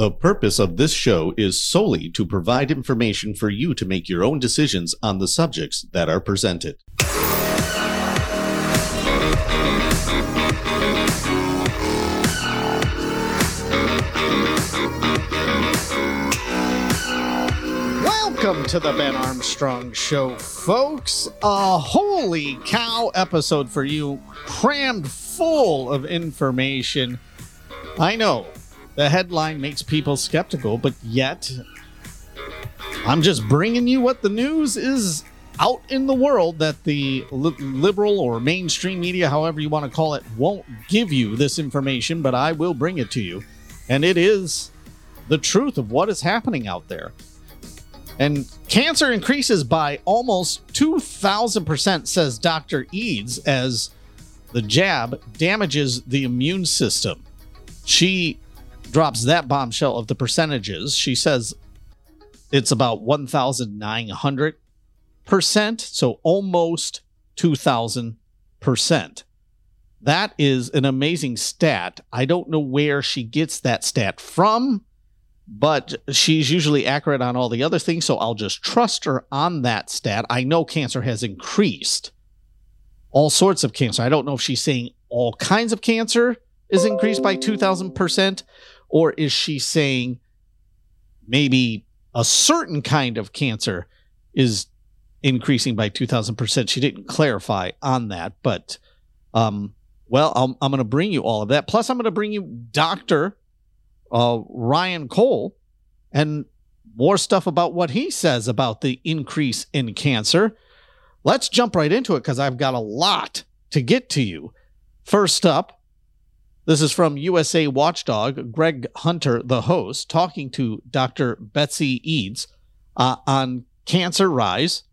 The purpose of this show is solely to provide information for you to make your own decisions on the subjects that are presented. Welcome to the Ben Armstrong Show, folks. A holy cow episode for you, crammed full of information. I know the headline makes people skeptical, but yet I'm just bringing you what the news is out in the world that the liberal or mainstream media, however you want to call it, won't give you this information, but I will bring it to you. And it is the truth of what is happening out there. And cancer increases by almost 2,000%, says Dr. Eads, as the jab damages the immune system. She drops that bombshell of the percentages. She says it's about 1,900%, so almost 2,000%. That is an amazing stat. I don't know where she gets that stat from, but she's usually accurate on all the other things, so I'll just trust her on that stat. I know cancer has increased. All sorts of cancer. I don't know if she's saying all kinds of cancer is increased by 2,000%, or is she saying maybe a certain kind of cancer is increasing by 2,000%? She didn't clarify on that, but, I'm going to bring you all of that. Plus, I'm going to bring you Dr. Ryan Cole and more stuff about what he says about the increase in cancer. Let's jump right into it because I've got a lot to get to you. First up, this is from USA Watchdog, Greg Hunter, the host, talking to Dr. Betsy Eads on cancer rise.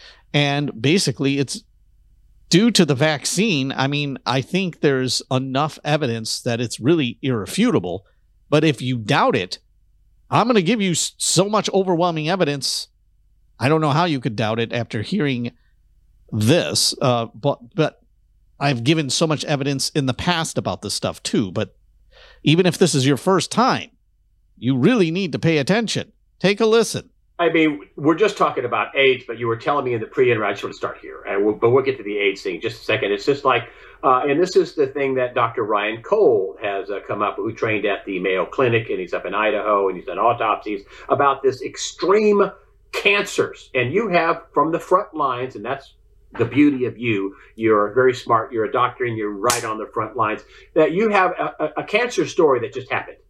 And basically, it's due to the vaccine. I mean, I think there's enough evidence that it's really irrefutable. But if you doubt it, I'm going to give you so much overwhelming evidence. I don't know how you could doubt it after hearing this, but I've given so much evidence in the past about this stuff too. But even if this is your first time, you really need to pay attention. Take a listen. I mean, we're just talking about AIDS, but you were telling me in the pre-interview, I just want to start here, but we'll get to the AIDS thing in just a second. It's just like, and this is the thing that Dr. Ryan Cole has come up, who trained at the Mayo Clinic, and he's up in Idaho, and he's done autopsies about this extreme cancers. And you have from the front lines, and that's the beauty of you. You're very smart. You're a doctor, and you're right on the front lines. That you have a cancer story that just happened.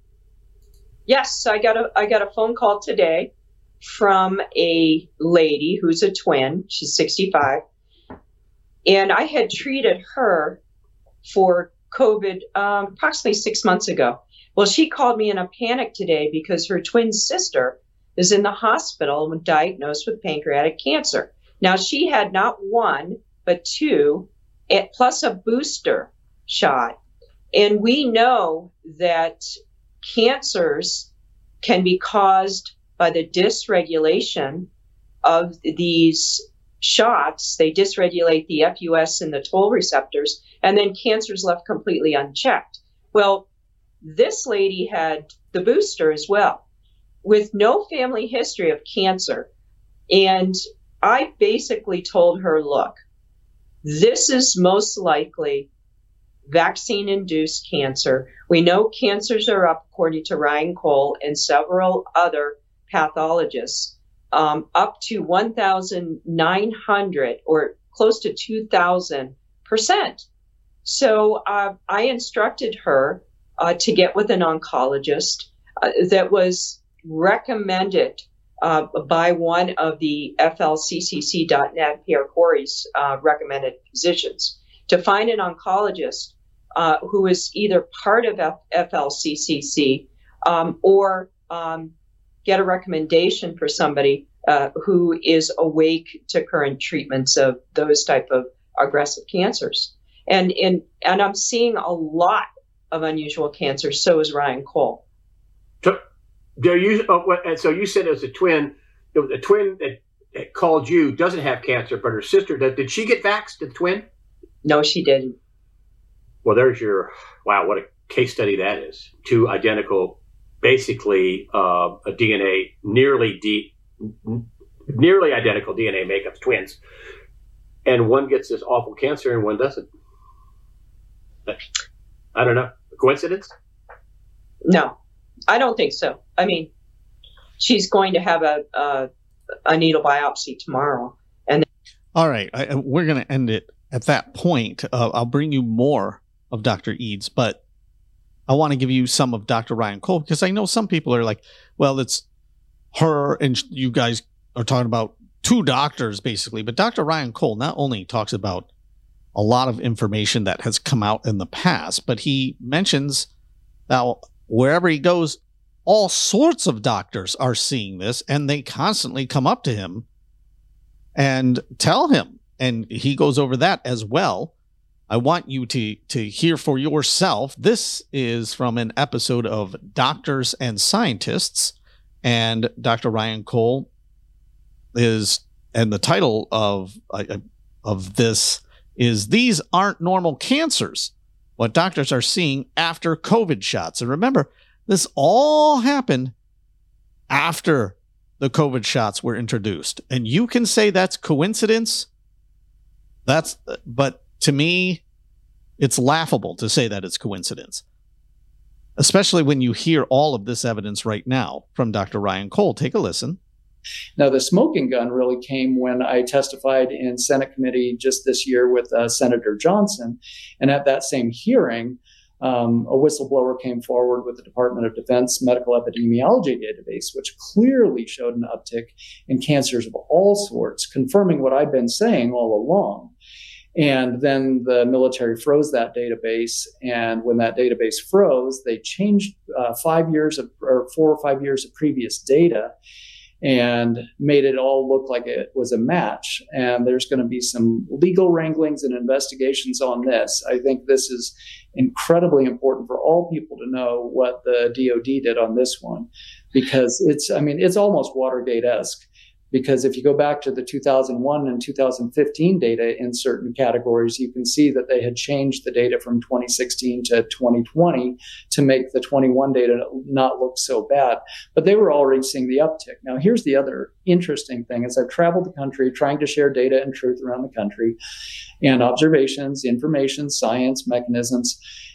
Yes, I got a phone call today from a lady who's a twin. She's 65. And I had treated her for COVID approximately 6 months ago. Well, she called me in a panic today because her twin sister is in the hospital and diagnosed with pancreatic cancer. Now, she had not one, but two, plus a booster shot. And we know that cancers can be caused by the dysregulation of these shots. They dysregulate the FUS and the toll receptors, and then cancer's left completely unchecked. Well, this lady had the booster as well, with no family history of cancer. And I basically told her, look, this is most likely vaccine-induced cancer. We know cancers are up, according to Ryan Cole and several other pathologists, up to 1,900 or close to 2,000%. So I instructed her to get with an oncologist that was recommended by one of the FLCCC.net, Pierre Corey's recommended physicians, to find an oncologist who is either part of FLCCC or get a recommendation for somebody who is awake to current treatments of those type of aggressive cancers. And I'm seeing a lot of unusual cancers. So is Ryan Cole. So you said it was a twin. It was a twin that called you, doesn't have cancer, but her sister does. Did she get vaxxed, the twin? No, she didn't. Well, there's your, wow, what a case study that is. Two identical basically a DNA nearly identical DNA makeups, twins, and one gets this awful cancer and one doesn't. I don't know. Coincidence? No, I don't think so. I mean, she's going to have a needle biopsy tomorrow. And all right, we're going to end it at that point. I'll bring you more of Dr. Eades, but I want to give you some of Dr. Ryan Cole, because I know some people are like, well, it's her and you guys are talking about two doctors basically, but Dr. Ryan Cole not only talks about a lot of information that has come out in the past, but he mentions that wherever he goes, all sorts of doctors are seeing this, and they constantly come up to him and tell him, and he goes over that as well. I want you to hear for yourself. This is from an episode of Doctors and Scientists, and Dr. Ryan Cole is, and the title of this is "These Aren't Normal Cancers: What Doctors Are Seeing After COVID Shots." And remember, this all happened after the COVID shots were introduced. And you can say that's coincidence. But to me, it's laughable to say that it's coincidence, especially when you hear all of this evidence right now from Dr. Ryan Cole. Take a listen. Now, the smoking gun really came when I testified in Senate committee just this year with Senator Johnson. And at that same hearing, a whistleblower came forward with the Department of Defense medical epidemiology database, which clearly showed an uptick in cancers of all sorts, confirming what I've been saying all along. And then the military froze that database. And when that database froze, they changed 4 or 5 years of previous data and made it all look like it was a match. And there's going to be some legal wranglings and investigations on this. I think this is incredibly important for all people to know what the DOD did on this one, because it's almost Watergate-esque. Because if you go back to the 2001 and 2015 data in certain categories, you can see that they had changed the data from 2016 to 2020 to make the 21 data not look so bad. But they were already seeing the uptick. Now, here's the other interesting thing is I've traveled the country trying to share data and truth around the country and observations, information, science, mechanisms.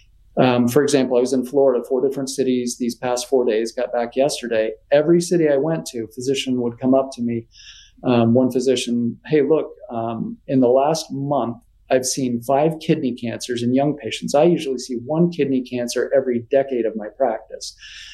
For example, I was in Florida, 4 different cities these past 4 days, got back yesterday. Every city I went to, a physician would come up to me. One physician, hey, look, in the last month, I've seen 5 kidney cancers in young patients. I usually see 1 kidney cancer every decade of my practice.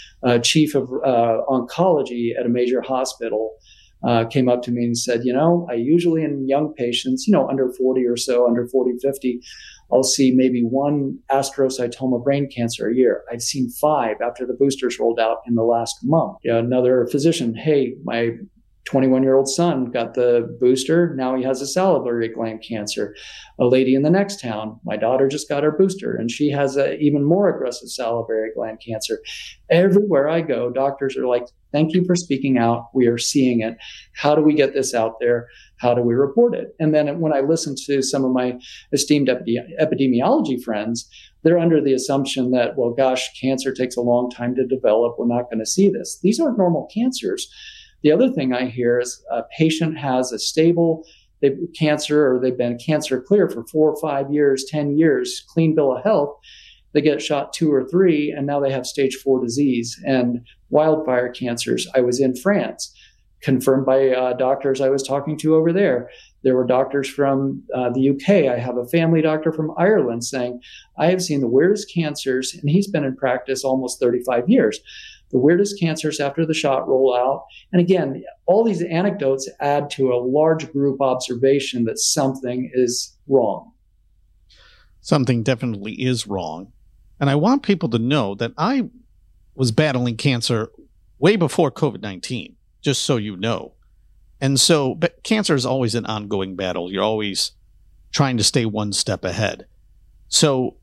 Chief of oncology at a major hospital came up to me and said, I usually in young patients, under 40 or so, under 40, 50, I'll see maybe 1 astrocytoma brain cancer a year. I've seen 5 after the boosters rolled out in the last month. Another physician, hey, my 21-year-old son got the booster. Now he has a salivary gland cancer. A lady in the next town, my daughter just got her booster, and she has an even more aggressive salivary gland cancer. Everywhere I go, doctors are like, thank you for speaking out. We are seeing it. How do we get this out there? How do we report it? And then when I listen to some of my esteemed epidemiology friends, they're under the assumption that, well, gosh, cancer takes a long time to develop. We're not going to see this. These aren't normal cancers. The other thing I hear is a patient has a stable cancer, or they've been cancer clear for 4 or 5 years, 10 years, clean bill of health. They get shot 2 or 3, and now they have stage 4 disease and wildfire cancers. I was in France, confirmed by doctors I was talking to over there. There were doctors from the UK. I have a family doctor from Ireland saying, I have seen the weirdest cancers, and he's been in practice almost 35 years. The weirdest cancers after the shot roll out. And again, all these anecdotes add to a large group observation that something is wrong. Something definitely is wrong. And I want people to know that I was battling cancer way before COVID-19, just so you know. And so, but cancer is always an ongoing battle. You're always trying to stay one step ahead. So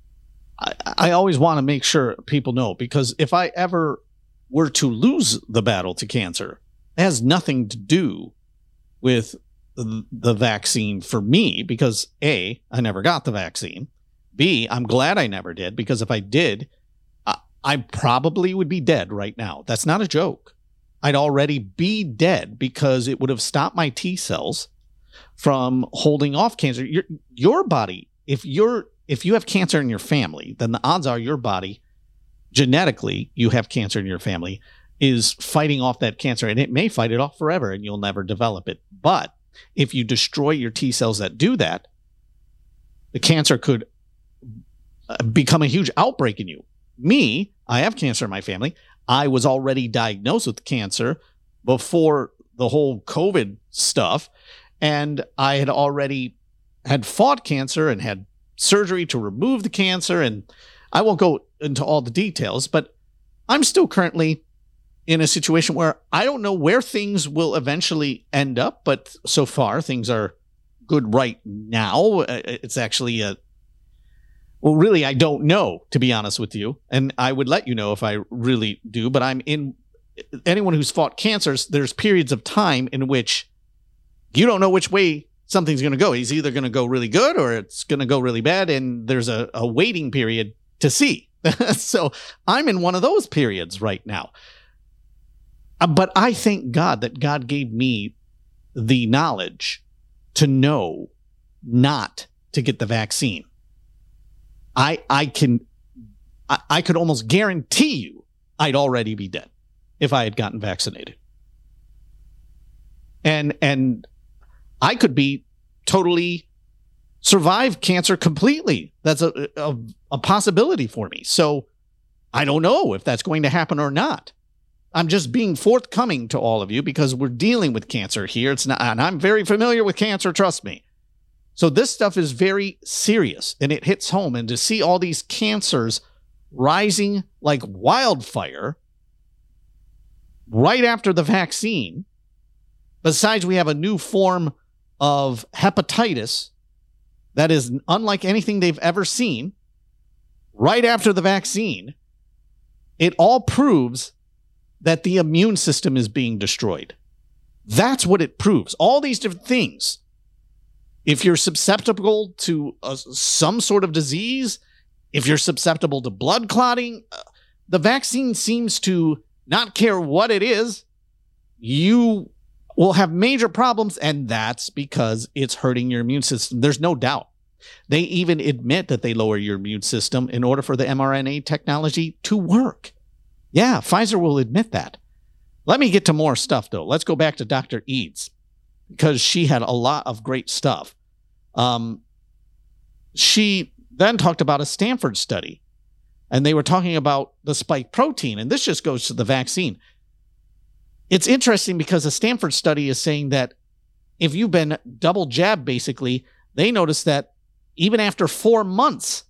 I always want to make sure people know, because if I ever were to lose the battle to cancer, it has nothing to do with the vaccine for me, because A, I never got the vaccine. B, I'm glad I never did, because if I did, I probably would be dead right now. That's not a joke. I'd already be dead because it would have stopped my T cells from holding off cancer. Your body, if you have cancer in your family, then the odds are your body, genetically, you have cancer in your family, is fighting off that cancer, and it may fight it off forever and you'll never develop it. But if you destroy your T cells that do that, the cancer could become a huge outbreak in you. Me, I have cancer in my family. I was already diagnosed with cancer before the whole COVID stuff, and I had already had fought cancer and had surgery to remove the cancer, and I won't go into all the details, but I'm still currently in a situation where I don't know where things will eventually end up, but so far things are good right now. It's actually well, really, I don't know, to be honest with you. And I would let you know if I really do, but anyone who's fought cancers, there's periods of time in which you don't know which way something's going to go. It's either going to go really good or it's going to go really bad. And there's a waiting period to see. So I'm in one of those periods right now. But I thank God that God gave me the knowledge to know not to get the vaccine. I could almost guarantee you I'd already be dead if I had gotten vaccinated. And I could be totally survive cancer completely. That's a possibility for me. So I don't know if that's going to happen or not. I'm just being forthcoming to all of you because we're dealing with cancer here. It's not, and I'm very familiar with cancer, trust me. So this stuff is very serious and it hits home. And to see all these cancers rising like wildfire right after the vaccine, besides we have a new form of hepatitis that is unlike anything they've ever seen, right after the vaccine, it all proves that the immune system is being destroyed. That's what it proves. All these different things. If you're susceptible to some sort of disease, if you're susceptible to blood clotting, the vaccine seems to not care what it is. You will have major problems, and that's because it's hurting your immune system. There's no doubt. They even admit that they lower your immune system in order for the mRNA technology to work. Yeah, Pfizer will admit that. Let me get to more stuff, though. Let's go back to Dr. Eads, because she had a lot of great stuff. She then talked about a Stanford study, and they were talking about the spike protein, and this just goes to the vaccine. It's interesting because a Stanford study is saying that if you've been double jabbed, basically, they noticed that even after 4 months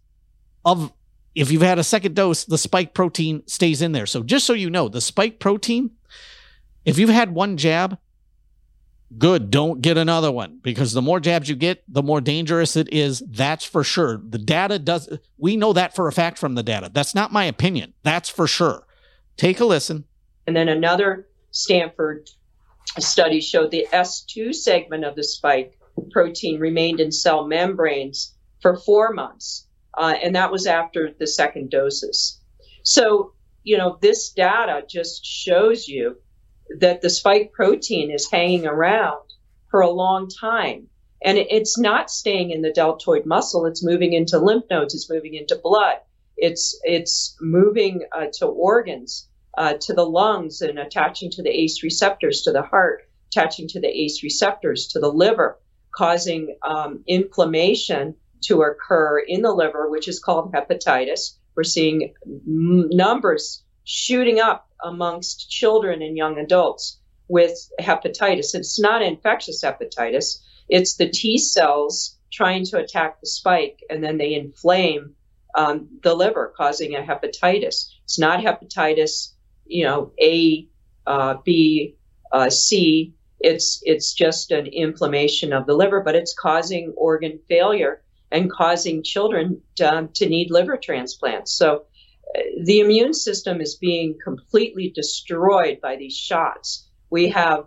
if you've had a second dose, the spike protein stays in there. So just so you know, the spike protein, if you've had one jab, good, don't get another one, because the more jabs you get, the more dangerous it is. That's for sure. The data we know that for a fact from the data. That's not my opinion. That's for sure. Take a listen. And then another Stanford study showed the S2 segment of the spike protein remained in cell membranes for 4 months. And that was after the second doses. So, this data just shows you that the spike protein is hanging around for a long time. And it's not staying in the deltoid muscle. It's moving into lymph nodes. It's moving into blood. It's moving to organs, to the lungs, and attaching to the ACE receptors, to the heart, attaching to the ACE receptors, to the liver, causing inflammation to occur in the liver, which is called hepatitis. We're seeing numbers shooting up amongst children and young adults with hepatitis. It's not infectious hepatitis. It's the T cells trying to attack the spike, and then they inflame the liver, causing a hepatitis. It's not hepatitis, A, B, C. It's just an inflammation of the liver, but it's causing organ failure and causing children to need liver transplants. So the immune system is being completely destroyed by these shots. We have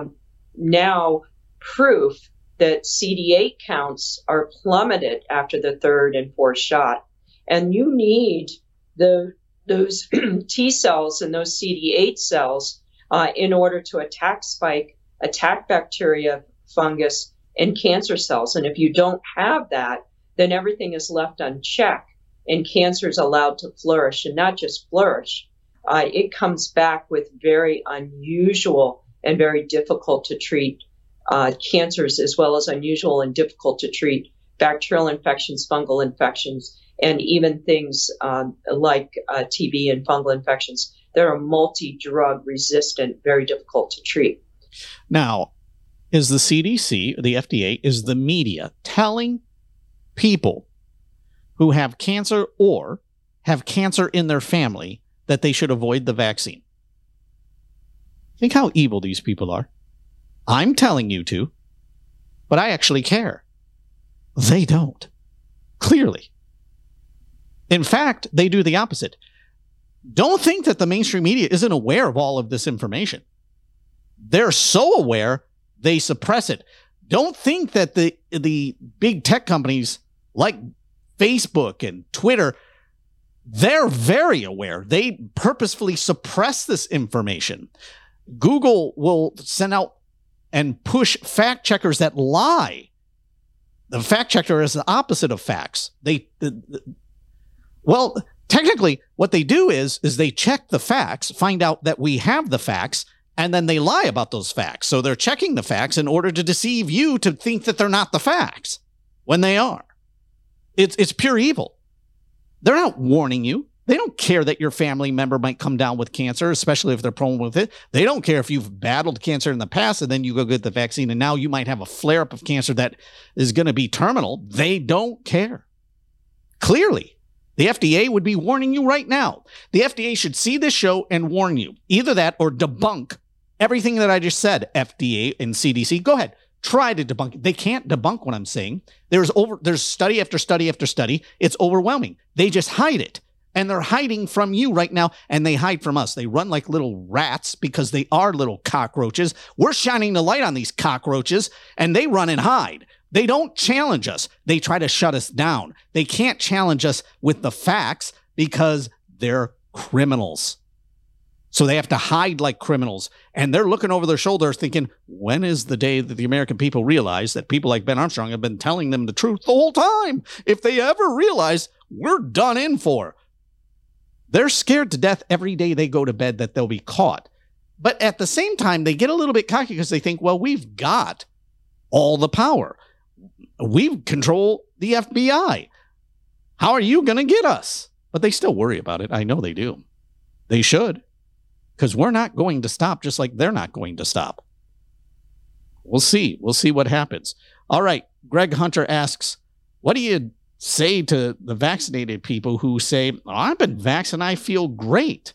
now proof that CD8 counts are plummeted after the third and fourth shot. And you need the those T cells and those CD8 cells in order to attack bacteria, fungus, and cancer cells. And if you don't have that, then everything is left unchecked and cancer is allowed to flourish, and not just flourish. It comes back with very unusual and very difficult to treat cancers, as well as unusual and difficult to treat bacterial infections, fungal infections, and even things like TB and fungal infections that are multi-drug resistant, very difficult to treat. Now, is the CDC, the FDA, is the media telling people who have cancer or have cancer in their family that they should avoid the vaccine? Think how evil these people are. I'm telling you to, but I actually care. They don't. Clearly. In fact, they do the opposite. Don't think that the mainstream media isn't aware of all of this information. They're so aware, they suppress it. Don't think that the big tech companies like Facebook and Twitter, they're very aware. They purposefully suppress this information. Google will send out and push fact checkers that lie. The fact checker is the opposite of facts. Well, technically, what they do is they check the facts, find out that we have the facts, and then they lie about those facts. So they're checking the facts in order to deceive you to think that they're not the facts when they are. It's pure evil. They're not warning you. They don't care that your family member might come down with cancer, especially if they're prone with it. They don't care if you've battled cancer in the past and then you go get the vaccine and now you might have a flare-up of cancer that is going to be terminal. They don't care. Clearly, the FDA would be warning you right now. The FDA should see this show and warn you. Either that or debunk everything that I just said, FDA and CDC. Go ahead. Try to debunk it. They can't debunk what I'm saying. There's study after study after study. It's overwhelming. They just hide it. And they're hiding from you right now, and they hide from us. They run like little rats because they are little cockroaches. We're shining the light on these cockroaches, and they run and hide. They don't challenge us. They try to shut us down. They can't challenge us with the facts because they're criminals. So they have to hide like criminals. And they're looking over their shoulders thinking, when is the day that the American people realize that people like Ben Armstrong have been telling them the truth the whole time? If they ever realize, we're done in for. They're scared to death every day they go to bed that they'll be caught. But at the same time, they get a little bit cocky because they think, well, we've got all the power. We control the FBI. How are you going to get us? But they still worry about it. I know they do. They should. Because we're not going to stop, just like they're not going to stop. We'll see. We'll see what happens. All right. Greg Hunter asks, what do you say to the vaccinated people who say, oh, I've been vaxxed and I feel great?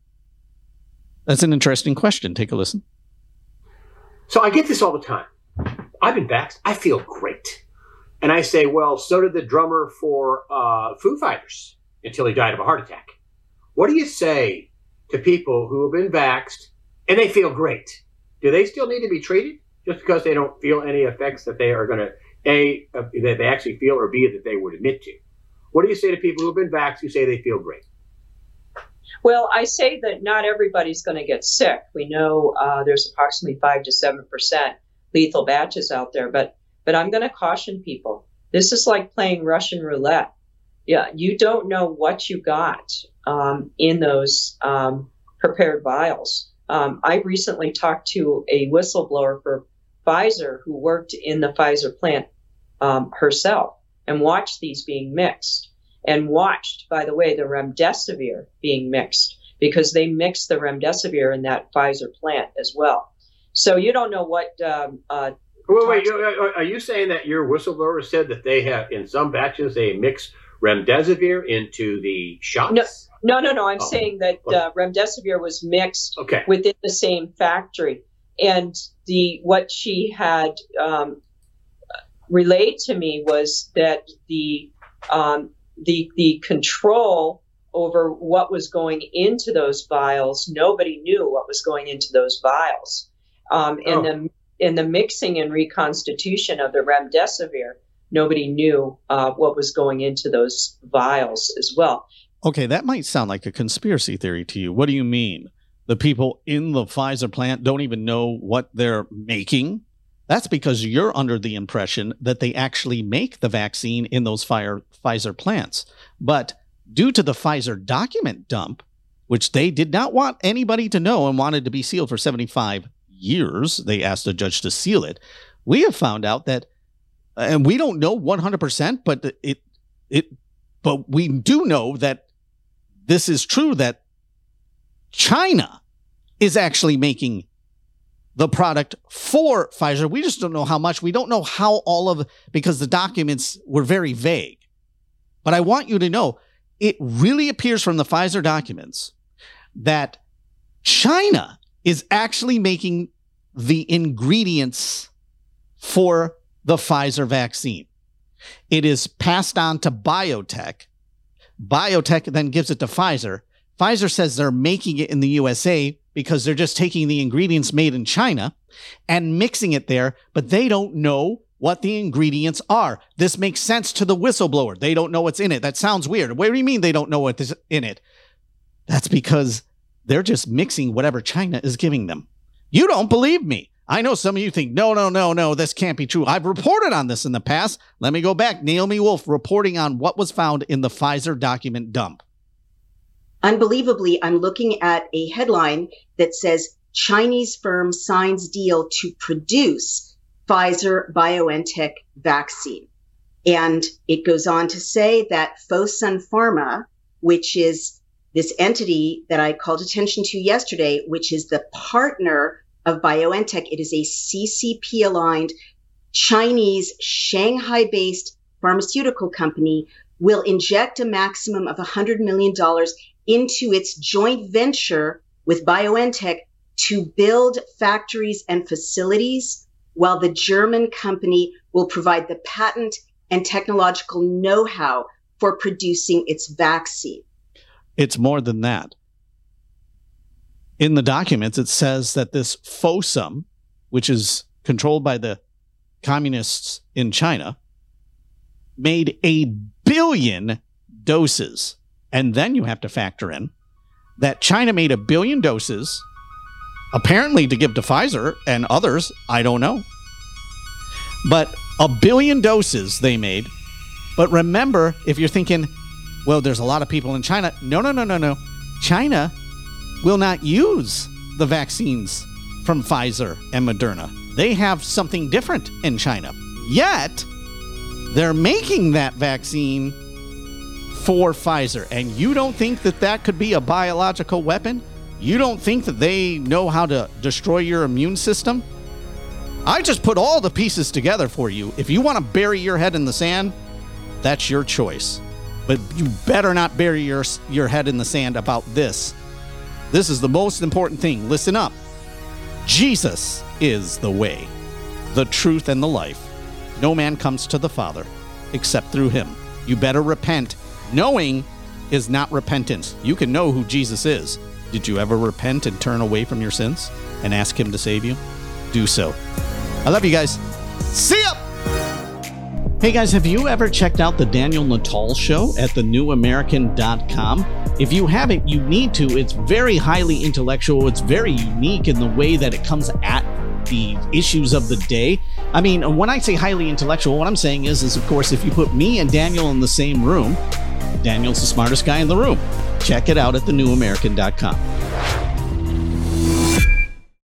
That's an interesting question. Take a listen. So I get this all the time. I've been vaxxed. I feel great. And I say, well, so did the drummer for Foo Fighters until he died of a heart attack. What do you say to people who have been vaxxed and they feel great? Do they still need to be treated just because they don't feel any effects that they are going to, A, that they actually feel, or B, that they would admit to? What do you say to people who have been vaxxed who say they feel great? Well, I say that not everybody's going to get sick. We know there's approximately 5 to 7% lethal batches out there, but I'm going to caution people. This is like playing Russian roulette. Yeah, you don't know what you got in those prepared vials. I recently talked to a whistleblower for Pfizer who worked in the Pfizer plant herself and watched these being mixed, and watched, by the way, the remdesivir being mixed, because they mixed the remdesivir in that Pfizer plant as well. So you don't know what. Wait, are you saying that your whistleblower said that they have, in some batches, they mix remdesivir into the shots? No. I'm saying that remdesivir was mixed within the same factory. And what she had relayed to me was that the control over what was going into those vials, nobody knew what was going into those vials. In the mixing and reconstitution of the remdesivir, nobody knew what was going into those vials as well. Okay, that might sound like a conspiracy theory to you. What do you mean? The people in the Pfizer plant don't even know what they're making? That's because you're under the impression that they actually make the vaccine in those Pfizer plants. But due to the Pfizer document dump, which they did not want anybody to know and wanted to be sealed for 75 years, they asked the judge to seal it. We have found out that, and we don't know 100%, but we do know that this is true, that China is actually making the product for Pfizer. We just don't know how much. We don't know how because the documents were very vague. But I want you to know, it really appears from the Pfizer documents that China is actually making the ingredients for the Pfizer vaccine. It is passed on to BioNTech. BioNTech then gives it to Pfizer. Pfizer says they're making it in the USA because they're just taking the ingredients made in China and mixing it there, but they don't know what the ingredients are. This makes sense to the whistleblower. They don't know what's in it. That sounds weird. What do you mean they don't know what's in it? That's because they're just mixing whatever China is giving them. You don't believe me. I know some of you think, no, this can't be true. I've reported on this in the past. Let me go back. Naomi Wolf reporting on what was found in the Pfizer document dump. Unbelievably, I'm looking at a headline that says Chinese firm signs deal to produce Pfizer BioNTech vaccine. And it goes on to say that Fosun Pharma, which is this entity that I called attention to yesterday, which is the partner of BioNTech, it is a CCP-aligned Chinese Shanghai-based pharmaceutical company, will inject a maximum of $100 million into its joint venture with BioNTech to build factories and facilities, while the German company will provide the patent and technological know-how for producing its vaccine. It's more than that. In the documents, it says that this Fosun, which is controlled by the communists in China, made 1 billion doses. And then you have to factor in that China made 1 billion doses, apparently to give to Pfizer and others, I don't know. But 1 billion doses they made. But remember, if you're thinking, well, there's a lot of people in China. No. China will not use the vaccines from Pfizer and Moderna. They have something different in China. Yet, they're making that vaccine for Pfizer. And you don't think that that could be a biological weapon? You don't think that they know how to destroy your immune system? I just put all the pieces together for you. If you want to bury your head in the sand, that's your choice. But you better not bury your head in the sand about this. This is the most important thing. Listen up. Jesus is the way, the truth, and the life. No man comes to the Father except through him. You better repent. Knowing is not repentance. You can know who Jesus is. Did you ever repent and turn away from your sins and ask him to save you? Do so. I love you guys. See ya! Hey guys, have you ever checked out the Daniel Natal Show at thenewamerican.com? If you haven't, you need to. It's very highly intellectual. It's very unique in the way that it comes at the issues of the day. I mean, when I say highly intellectual, what I'm saying is of course, if you put me and Daniel in the same room, Daniel's the smartest guy in the room. Check it out at thenewamerican.com.